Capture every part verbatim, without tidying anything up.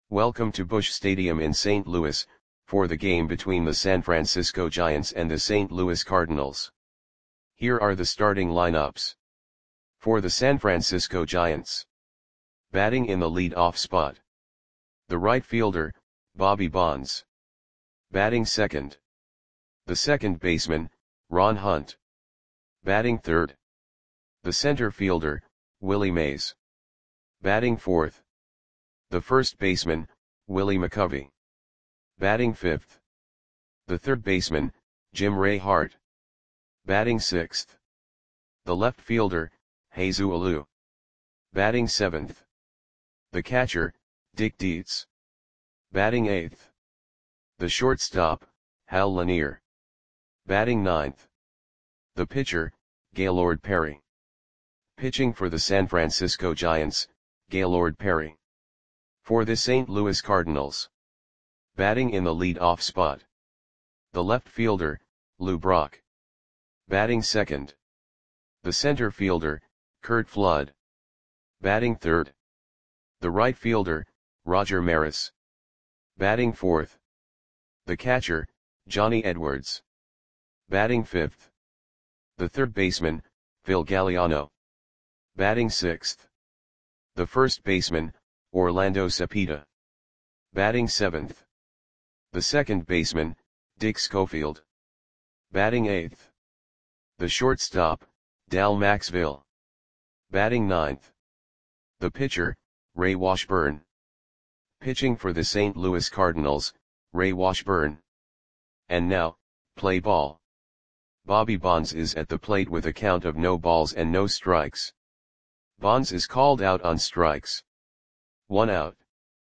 Welcome to Busch Stadium in Saint Louis, for the game between the San Francisco Giants and the Saint Louis Cardinals. Here are the starting lineups. For the San Francisco Giants. Batting in the lead-off spot. The right fielder, Bobby Bonds. Batting second. The second baseman, Ron Hunt. Batting third. The center fielder, Willie Mays. Batting fourth. The first baseman, Willie McCovey. Batting fifth. The third baseman, Jim Ray Hart. Batting sixth. The left fielder, Jesus Alou. Batting seventh. The catcher, Dick Dietz. Batting eighth. The shortstop, Hal Lanier. Batting ninth. The pitcher, Gaylord Perry. Pitching for the San Francisco Giants, Gaylord Perry. For the Saint Louis Cardinals. Batting in the lead-off spot. The left fielder, Lou Brock. Batting second. The center fielder, Curt Flood. Batting third. The right fielder, Roger Maris. Batting fourth. The catcher, Johnny Edwards. Batting fifth. The third baseman, Phil Galliano. Batting sixth. The first baseman, Orlando Cepeda. Batting seventh. The second baseman, Dick Schofield. Batting eighth. The shortstop, Dal Maxville. Batting ninth. The pitcher, Ray Washburn. Pitching for the Saint Louis Cardinals, Ray Washburn. And now, play ball. Bobby Bonds is at the plate with a count of no balls and no strikes. Bonds is called out on strikes. One out.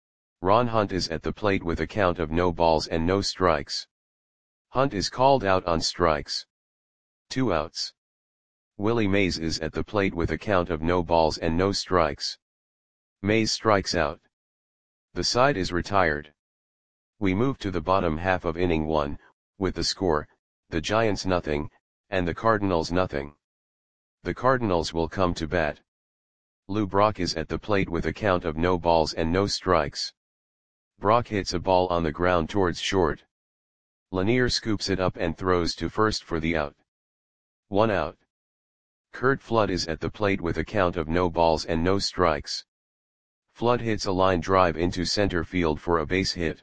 Ron Hunt is at the plate with a count of no balls and no strikes. Hunt is called out on strikes. Two outs. Willie Mays is at the plate with a count of no balls and no strikes. Mays strikes out. The side is retired. We move to the bottom half of inning one, with the score, the Giants nothing, and the Cardinals nothing. The Cardinals will come to bat. Lou Brock is at the plate with a count of no balls and no strikes. Brock hits a ball on the ground towards short. Lanier scoops it up and throws to first for the out. One out. Curt Flood is at the plate with a count of no balls and no strikes. Flood hits a line drive into center field for a base hit.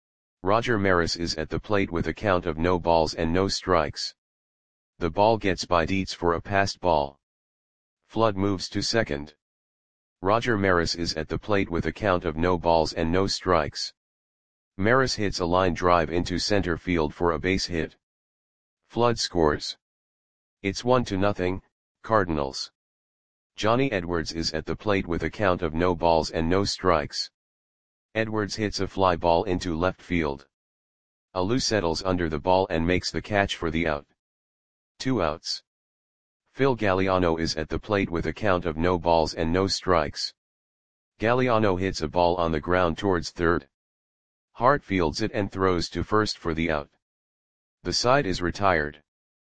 Roger Maris is at the plate with a count of no balls and no strikes. The ball gets by Dietz for a passed ball. Flood moves to second. Roger Maris is at the plate with a count of no balls and no strikes. Maris hits a line drive into center field for a base hit. Flood scores. It's one to nothing, Cardinals. Johnny Edwards is at the plate with a count of no balls and no strikes. Edwards hits a fly ball into left field. Alou settles under the ball and makes the catch for the out. Two outs. Phil Galliano is at the plate with a count of no balls and no strikes. Galliano hits a ball on the ground towards third. Hart fields it and throws to first for the out. The side is retired.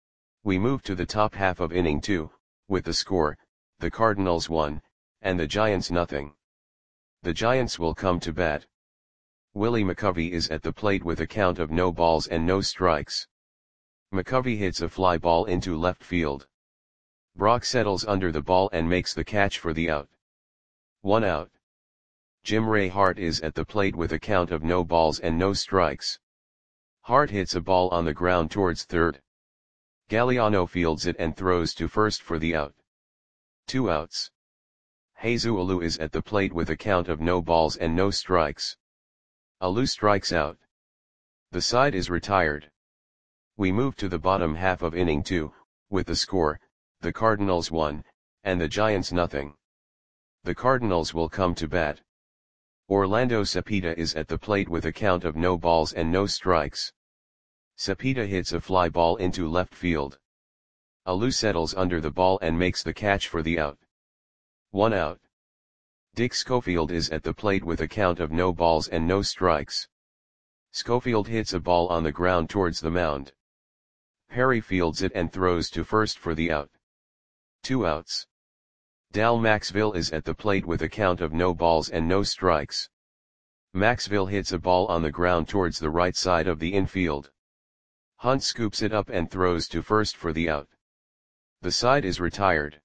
We move to the top half of inning two, with the score, the Cardinals one, and the Giants nothing. The Giants will come to bat. Willie McCovey is at the plate with a count of no balls and no strikes. McCovey hits a fly ball into left field. Brock settles under the ball and makes the catch for the out. One out. Jim Ray Hart is at the plate with a count of no balls and no strikes. Hart hits a ball on the ground towards third. Galliano fields it and throws to first for the out. Two outs. Jesus Alou is at the plate with a count of no balls and no strikes. Alou strikes out. The side is retired. We move to the bottom half of inning two, with the score, the Cardinals one, and the Giants nothing. The Cardinals will come to bat. Orlando Cepeda is at the plate with a count of no balls and no strikes. Cepeda hits a fly ball into left field. Alou settles under the ball and makes the catch for the out. One out. Dick Schofield is at the plate with a count of no balls and no strikes. Schofield hits a ball on the ground towards the mound. Perry fields it and throws to first for the out. Two outs. Dal Maxville is at the plate with a count of no balls and no strikes. Maxville hits a ball on the ground towards the right side of the infield. Hunt scoops it up and throws to first for the out. The side is retired.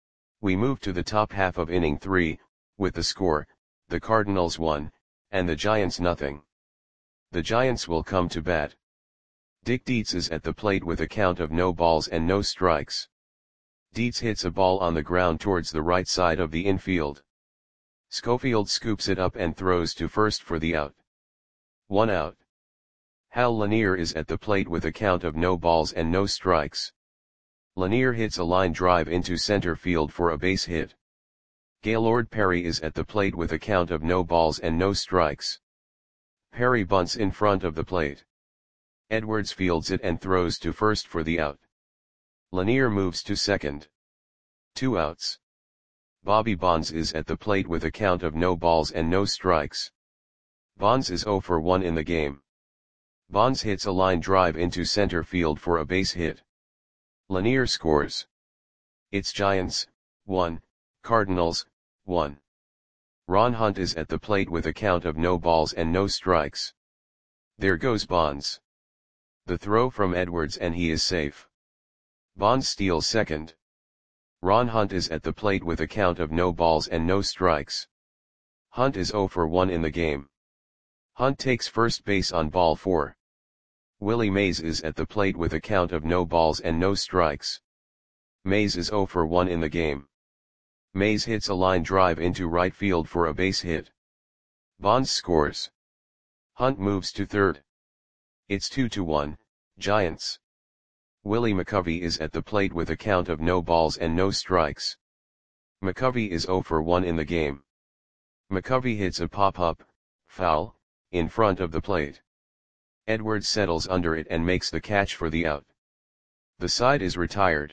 We move to the top half of inning three, with the score, the Cardinals one, and the Giants nothing. The Giants will come to bat. Dick Dietz is at the plate with a count of no balls and no strikes. Dietz hits a ball on the ground towards the right side of the infield. Schofield scoops it up and throws to first for the out. One out. Hal Lanier is at the plate with a count of no balls and no strikes. Lanier hits a line drive into center field for a base hit. Gaylord Perry is at the plate with a count of no balls and no strikes. Perry bunts in front of the plate. Edwards fields it and throws to first for the out. Lanier moves to second. Two outs. Bobby Bonds is at the plate with a count of no balls and no strikes. Bonds is oh for one in the game. Bonds hits a line drive into center field for a base hit. Lanier scores. It's Giants, one, Cardinals, one. Ron Hunt is at the plate with a count of no balls and no strikes. There goes Bonds. The throw from Edwards and he is safe. Bonds steals second. Ron Hunt is at the plate with a count of no balls and no strikes. Hunt is oh for one in the game. Hunt takes first base on ball four. Willie Mays is at the plate with a count of no balls and no strikes. Mays is oh for one in the game. Mays hits a line drive into right field for a base hit. Bonds scores. Hunt moves to third. It's two to one, Giants. Willie McCovey is at the plate with a count of no balls and no strikes. McCovey is oh for one in the game. McCovey hits a pop-up, foul, in front of the plate. Edwards settles under it and makes the catch for the out. The side is retired.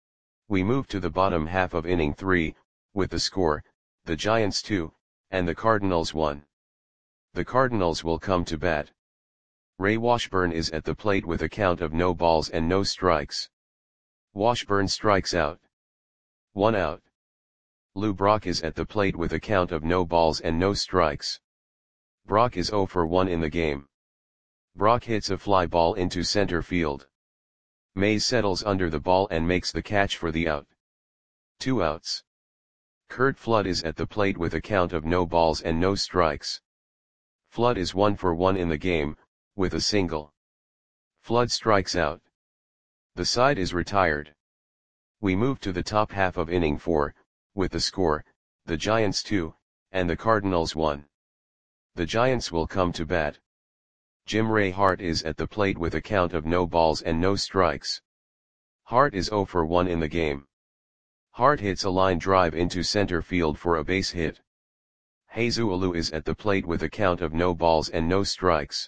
We move to the bottom half of inning three, with the score, the Giants two, and the Cardinals one. The Cardinals will come to bat. Ray Washburn is at the plate with a count of no balls and no strikes. Washburn strikes out. One out. Lou Brock is at the plate with a count of no balls and no strikes. Brock is oh for one in the game. Brock hits a fly ball into center field. Mays settles under the ball and makes the catch for the out. Two outs. Curt Flood is at the plate with a count of no balls and no strikes. Flood is one for one in the game, with a single. Flood strikes out. The side is retired. We move to the top half of inning four, with the score, the Giants two, and the Cardinals one. The Giants will come to bat. Jim Ray Hart is at the plate with a count of no balls and no strikes. Hart is oh for one in the game. Hart hits a line drive into center field for a base hit. Jesus Alou is at the plate with a count of no balls and no strikes.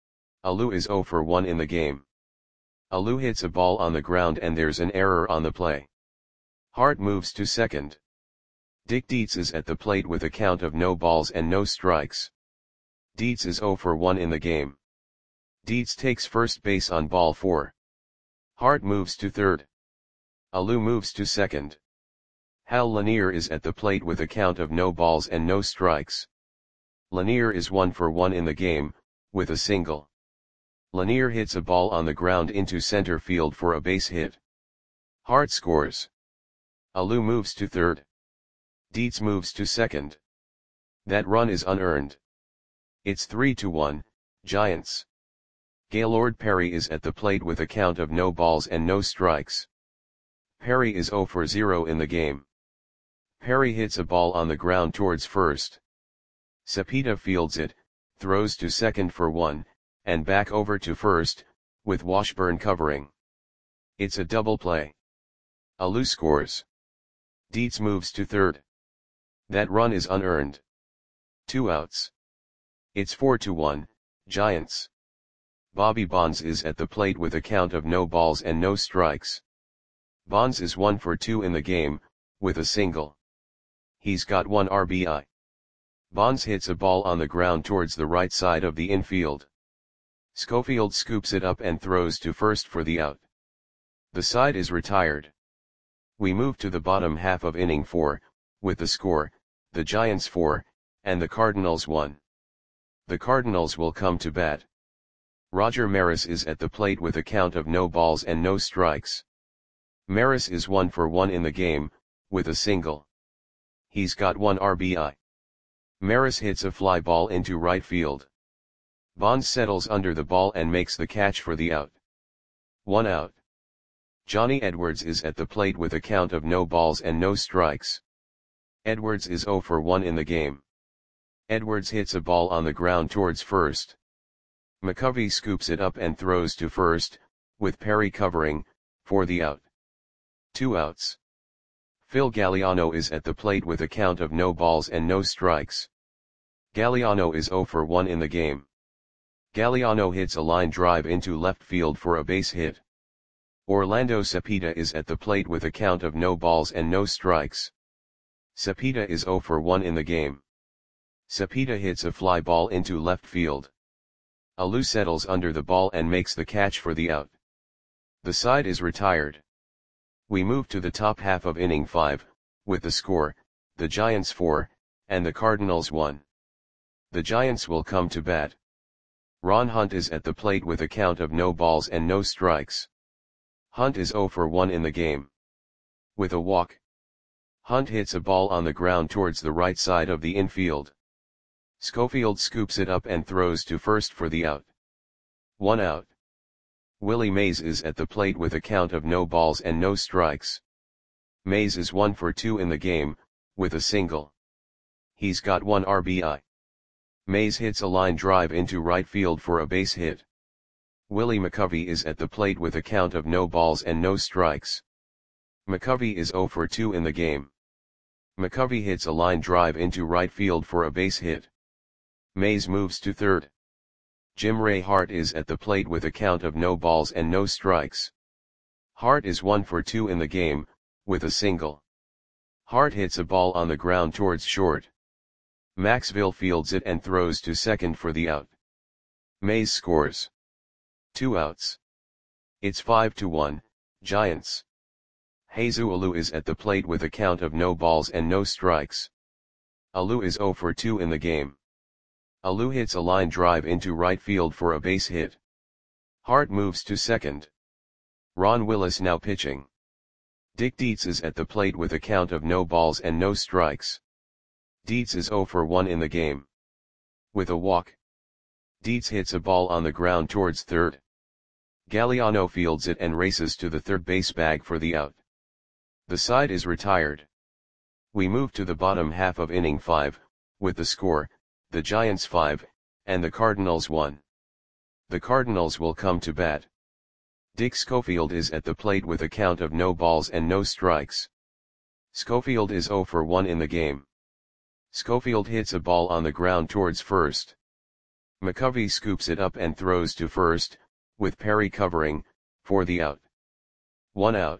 Alou is oh for one in the game. Alou hits a ball on the ground and there's an error on the play. Hart moves to second. Dick Dietz is at the plate with a count of no balls and no strikes. Dietz is oh for one in the game. Dietz takes first base on ball four. Hart moves to third. Alou moves to second. Hal Lanier is at the plate with a count of no balls and no strikes. Lanier is one for one in the game, with a single. Lanier hits a ball on the ground into center field for a base hit. Hart scores. Alou moves to third. Dietz moves to second. That run is unearned. It's three to one, Giants. Gaylord Perry is at the plate with a count of no balls and no strikes. Perry is oh for zero in the game. Perry hits a ball on the ground towards first. Cepeda fields it, throws to second for one, and back over to first, with Washburn covering. It's a double play. Alou scores. Dietz moves to third. That run is unearned. Two outs. It's four to one, Giants. Bobby Bonds is at the plate with a count of no balls and no strikes. Bonds is one for two in the game, with a single. He's got one R B I. Bonds hits a ball on the ground towards the right side of the infield. Schofield scoops it up and throws to first for the out. The side is retired. We move to the bottom half of inning four, with the score, the Giants four, and the Cardinals one. The Cardinals will come to bat. Roger Maris is at the plate with a count of no balls and no strikes. Maris is one for one in the game, with a single. He's got one R B I. Maris hits a fly ball into right field. Bonds settles under the ball and makes the catch for the out. One out. Johnny Edwards is at the plate with a count of no balls and no strikes. Edwards is zero for one in the game. Edwards hits a ball on the ground towards first. McCovey scoops it up and throws to first, with Perry covering, for the out. Two outs. Phil Galliano is at the plate with a count of no balls and no strikes. Galliano is zero for one in the game. Galliano hits a line drive into left field for a base hit. Orlando Cepeda is at the plate with a count of no balls and no strikes. Cepeda is zero for one in the game. Cepeda hits a fly ball into left field. Alou settles under the ball and makes the catch for the out. The side is retired. We move to the top half of inning five, with the score, the Giants four, and the Cardinals one. The Giants will come to bat. Ron Hunt is at the plate with a count of no balls and no strikes. Hunt is zero for one in the game. With a walk. Hunt hits a ball on the ground towards the right side of the infield. Schofield scoops it up and throws to first for the out. One out. Willie Mays is at the plate with a count of no balls and no strikes. Mays is one for two in the game, with a single. He's got one R B I. Mays hits a line drive into right field for a base hit. Willie McCovey is at the plate with a count of no balls and no strikes. McCovey is zero for two in the game. McCovey hits a line drive into right field for a base hit. Mays moves to third. Jim Ray Hart is at the plate with a count of no balls and no strikes. Hart is one for two in the game, with a single. Hart hits a ball on the ground towards short. Maxville fields it and throws to second for the out. Mays scores. Two outs. It's five to one, Giants. Jesus Alou is at the plate with a count of no balls and no strikes. Alou is zero for two in the game. Alou hits a line drive into right field for a base hit. Hart moves to second. Ron Willis now pitching. Dick Dietz is at the plate with a count of no balls and no strikes. Dietz is zero for one in the game. With a walk. Dietz hits a ball on the ground towards third. Galliano fields it and races to the third base bag for the out. The side is retired. We move to the bottom half of inning five, with the score, the Giants five, and the Cardinals one. The Cardinals will come to bat. Dick Schofield is at the plate with a count of no balls and no strikes. Schofield is zero for one in the game. Schofield hits a ball on the ground towards first. McCovey scoops it up and throws to first, with Perry covering, for the out. One out.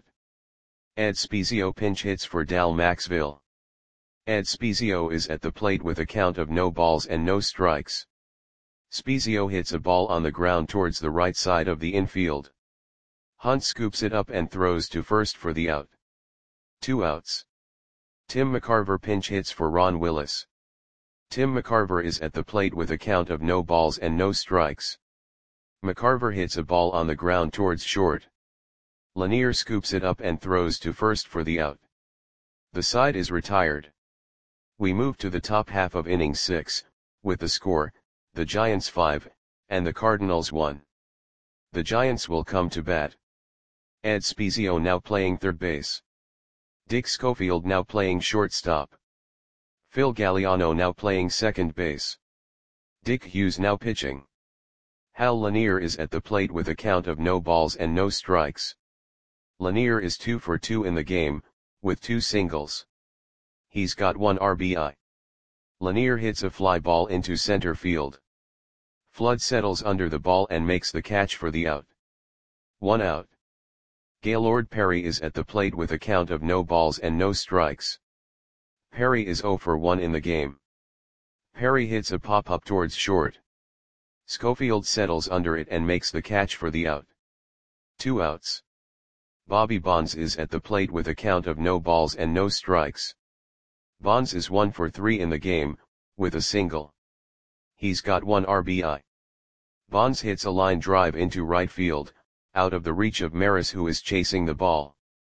Ed Spezio pinch hits for Dal Maxville. Ed Spezio is at the plate with a count of no balls and no strikes. Spezio hits a ball on the ground towards the right side of the infield. Hunt scoops it up and throws to first for the out. Two outs. Tim McCarver pinch hits for Ron Willis. Tim McCarver is at the plate with a count of no balls and no strikes. McCarver hits a ball on the ground towards short. Lanier scoops it up and throws to first for the out. The side is retired. We move to the top half of inning six, with the score, the Giants five, and the Cardinals one. The Giants will come to bat. Ed Spezio now playing third base. Dick Schofield now playing shortstop. Phil Galliano now playing second base. Dick Hughes now pitching. Hal Lanier is at the plate with a count of no balls and no strikes. Lanier is two for two in the game, with two singles. He's got one R B I. Lanier hits a fly ball into center field. Flood settles under the ball and makes the catch for the out. One out. Gaylord Perry is at the plate with a count of no balls and no strikes. Perry is zero for one in the game. Perry hits a pop-up towards short. Schofield settles under it and makes the catch for the out. Two outs. Bobby Bonds is at the plate with a count of no balls and no strikes. Bonds is one for three in the game, with a single. He's got one R B I. Bonds hits a line drive into right field, out of the reach of Maris, who is chasing the ball.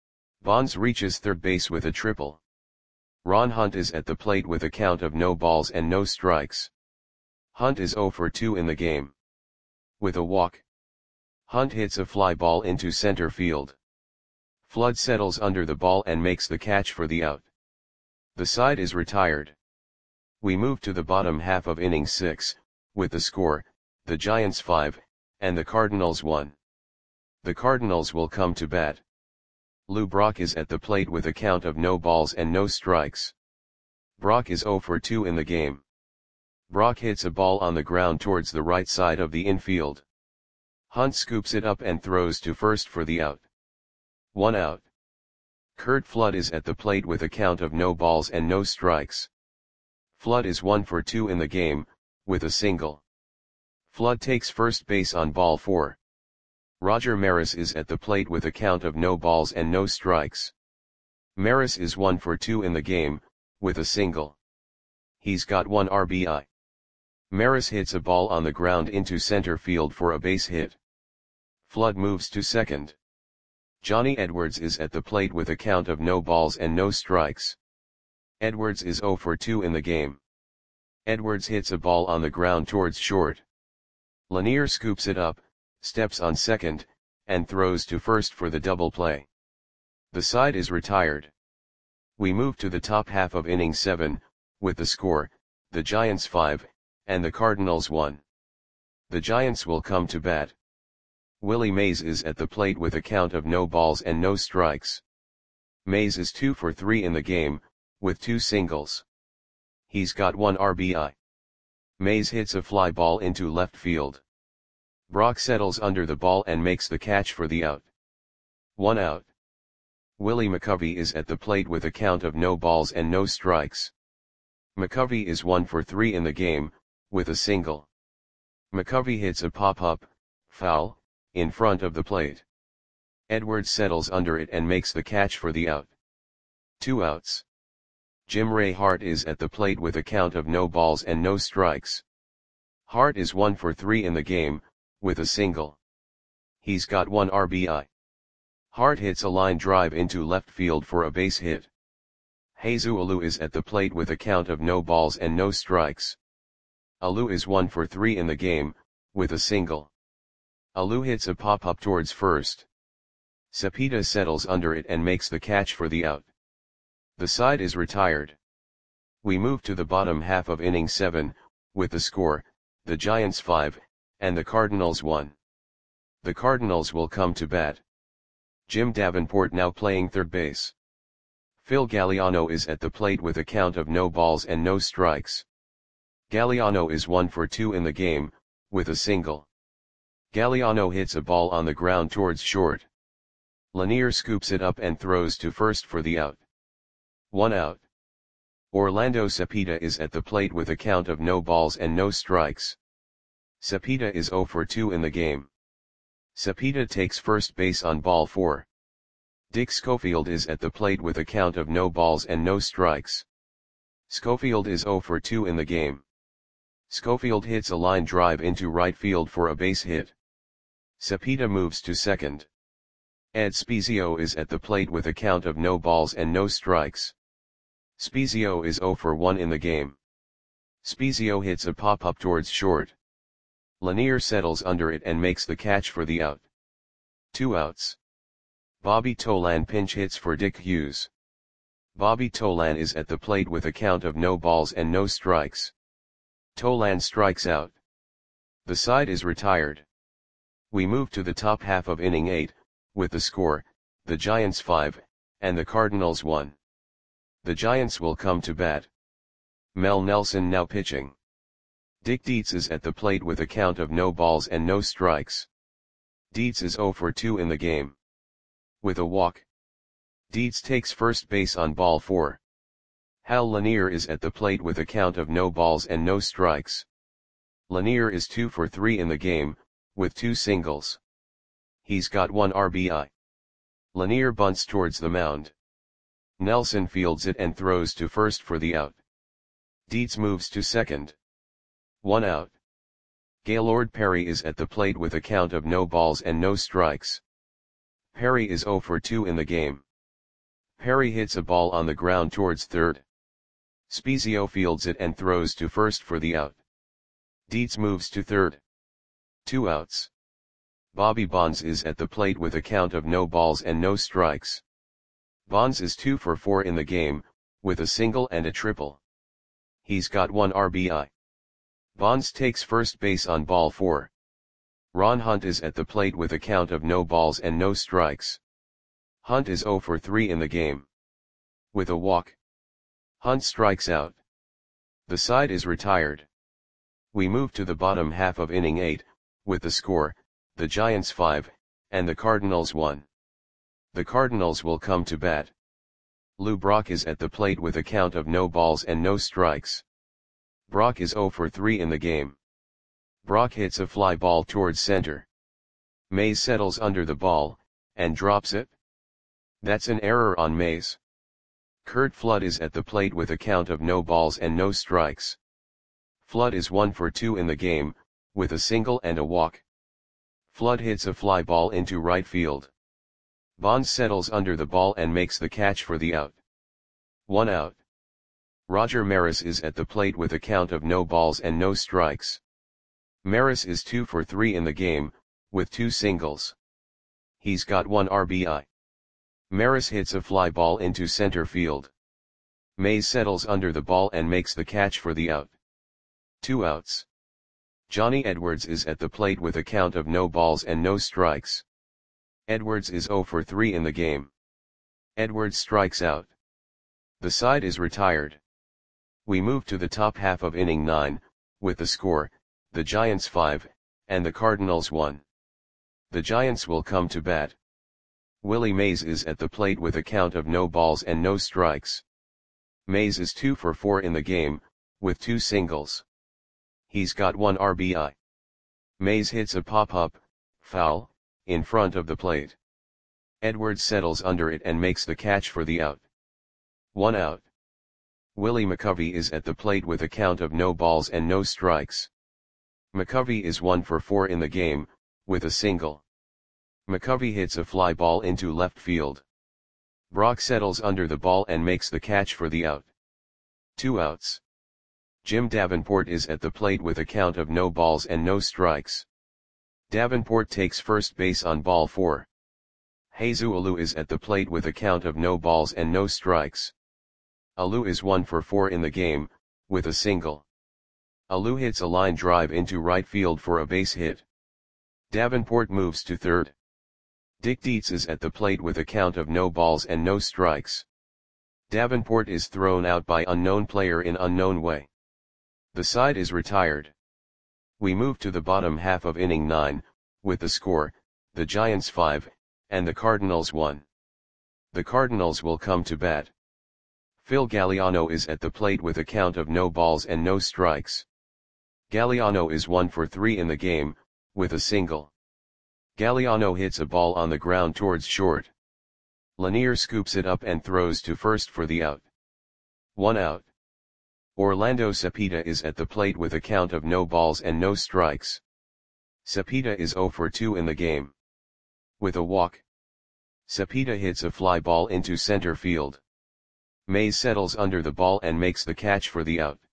Bonds reaches third base with a triple. Ron Hunt is at the plate with a count of no balls and no strikes. Hunt is zero for two in the game. With a walk, Hunt hits a fly ball into center field. Flood settles under the ball and makes the catch for the out. The side is retired. We move to the bottom half of inning six, with the score, the Giants five, and the Cardinals one. The Cardinals will come to bat. Lou Brock is at the plate with a count of no balls and no strikes. Brock is zero for two in the game. Brock hits a ball on the ground towards the right side of the infield. Hunt scoops it up and throws to first for the out. One out. Curt Flood is at the plate with a count of no balls and no strikes. Flood is one for two in the game, with a single. Flood takes first base on ball four. Roger Maris is at the plate with a count of no balls and no strikes. Maris is one for two in the game, with a single. He's got one R B I. Maris hits a ball on the ground into center field for a base hit. Flood moves to second. Johnny Edwards is at the plate with a count of no balls and no strikes. Edwards is zero for two in the game. Edwards hits a ball on the ground towards short. Lanier scoops it up, steps on second, and throws to first for the double play. The side is retired. We move to the top half of inning seven, with the score, the Giants five, and the Cardinals one. The Giants will come to bat. Willie Mays is at the plate with a count of no balls and no strikes. Mays is two for three in the game, with two singles. He's got one R B I. Mays hits a fly ball into left field. Brock settles under the ball and makes the catch for the out. One out. Willie McCovey is at the plate with a count of no balls and no strikes. McCovey is one for three in the game, with a single. McCovey hits a pop-up, foul, in front of the plate. Edwards settles under it and makes the catch for the out. Two outs. Jim Ray Hart is at the plate with a count of no balls and no strikes. Hart is one for three in the game, with a single. He's got one R B I. Hart hits a line drive into left field for a base hit. Jesus Alou is at the plate with a count of no balls and no strikes. Alou is one for three in the game, with a single. Alou hits a pop-up towards first. Cepeda settles under it and makes the catch for the out. The side is retired. We move to the bottom half of inning seven, with the score, the Giants five, and the Cardinals one. The Cardinals will come to bat. Jim Davenport now playing third base. Phil Galliano is at the plate with a count of no balls and no strikes. Galliano is one for two in the game, with a single. Galliano hits a ball on the ground towards short. Lanier scoops it up and throws to first for the out. One out. Orlando Cepeda is at the plate with a count of no balls and no strikes. Cepeda is zero for two in the game. Cepeda takes first base on ball four. Dick Schofield is at the plate with a count of no balls and no strikes. Schofield is zero for two in the game. Schofield hits a line drive into right field for a base hit. Cepeda moves to second. Ed Spezio is at the plate with a count of no balls and no strikes. Spezio is zero for one in the game. Spezio hits a pop-up towards short. Lanier settles under it and makes the catch for the out. Two outs. Bobby Tolan pinch hits for Dick Hughes. Bobby Tolan is at the plate with a count of no balls and no strikes. Tolan strikes out. The side is retired. We move to the top half of inning eight, with the score, the Giants five, and the Cardinals one. The Giants will come to bat. Mel Nelson now pitching. Dick Dietz is at the plate with a count of no balls and no strikes. Dietz is zero for two in the game. With a walk, Dietz takes first base on ball four. Hal Lanier is at the plate with a count of no balls and no strikes. Lanier is two for three in the game, with two singles. He's got one R B I. Lanier bunts towards the mound. Nelson fields it and throws to first for the out. Dietz moves to second. One out. Gaylord Perry is at the plate with a count of no balls and no strikes. Perry is zero for two in the game. Perry hits a ball on the ground towards third. Spezio fields it and throws to first for the out. Dietz moves to third. Two outs. Bobby Bonds is at the plate with a count of no balls and no strikes. Bonds is two for four in the game, with a single and a triple. He's got one R B I. Bonds takes first base on ball four. Ron Hunt is at the plate with a count of no balls and no strikes. Hunt is zero for three in the game. With a walk, Hunt strikes out. The side is retired. We move to the bottom half of inning eight, with the score, the Giants five, and the Cardinals one. The Cardinals will come to bat. Lou Brock is at the plate with a count of no balls and no strikes. Brock is zero for three in the game. Brock hits a fly ball towards center. Mays settles under the ball, and drops it. That's an error on Mays. Curt Flood is at the plate with a count of no balls and no strikes. Flood is one for two in the game, with a single and a walk. Flood hits a fly ball into right field. Bonds settles under the ball and makes the catch for the out. One out. Roger Maris is at the plate with a count of no balls and no strikes. Maris is two for three in the game, with two singles. He's got one R B I. Maris hits a fly ball into center field. Mays settles under the ball and makes the catch for the out. Two outs. Johnny Edwards is at the plate with a count of no balls and no strikes. Edwards is zero for three in the game. Edwards strikes out. The side is retired. We move to the top half of inning nine, with the score, the Giants five, and the Cardinals one. The Giants will come to bat. Willie Mays is at the plate with a count of no balls and no strikes. Mays is two for four in the game, with two singles. He's got one R B I. Mays hits a pop-up, foul, in front of the plate. Edwards settles under it and makes the catch for the out. One out. Willie McCovey is at the plate with a count of no balls and no strikes. McCovey is one for four in the game, with a single. McCovey hits a fly ball into left field. Brock settles under the ball and makes the catch for the out. Two outs. Jim Davenport is at the plate with a count of no balls and no strikes. Davenport takes first base on ball four. Jesus Alou is at the plate with a count of no balls and no strikes. Alou is one for four in the game, with a single. Alou hits a line drive into right field for a base hit. Davenport moves to third. Dick Dietz is at the plate with a count of no balls and no strikes. Davenport is thrown out by unknown player in unknown way. The side is retired. We move to the bottom half of inning nine, with the score, the Giants five, and the Cardinals one. The Cardinals will come to bat. Phil Galliano is at the plate with a count of no balls and no strikes. Galliano is one for three in the game, with a single. Galliano hits a ball on the ground towards short. Lanier scoops it up and throws to first for the out. One out. Orlando Cepeda is at the plate with a count of no balls and no strikes. Cepeda is zero for two in the game. With a walk, Cepeda hits a fly ball into center field. Mays settles under the ball and makes the catch for the out.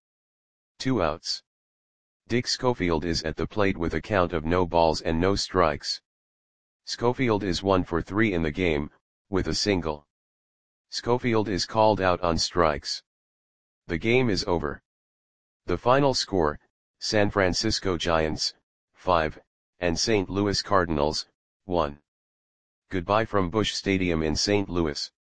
Two outs. Dick Schofield is at the plate with a count of no balls and no strikes. Schofield is one for three in the game, with a single. Schofield is called out on strikes. The game is over. The final score, San Francisco Giants, five, and Saint Louis Cardinals, one. Goodbye from Busch Stadium in Saint Louis.